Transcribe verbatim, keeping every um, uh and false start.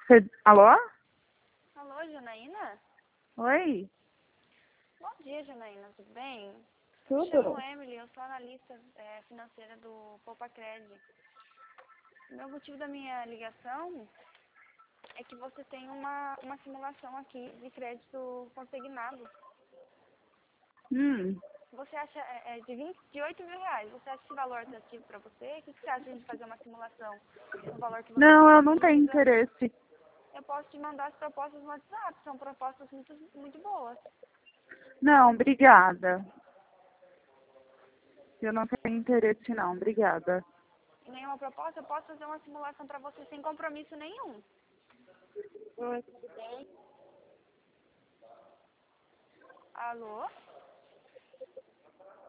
Cê... Alô? Alô, Janaína? Oi? Bom dia, Janaína, tudo bem? Tudo? Me chamo Emily, eu sou analista é, financeira do Poupacred. O meu motivo da minha ligação é que você tem uma, uma simulação aqui de crédito consignado. Hum. Você acha é, é de, vinte, de oito mil reais, você acha esse valor atrativo para você? O que, que você acha de fazer uma simulação no valor que você Não, eu não tenho precisa? interesse. Eu posso te mandar as propostas no WhatsApp, são propostas muito, muito boas. Não, obrigada. Eu não tenho interesse não, obrigada. E nenhuma proposta, eu posso fazer uma simulação para você sem compromisso nenhum. Oi, tudo bem? Alô?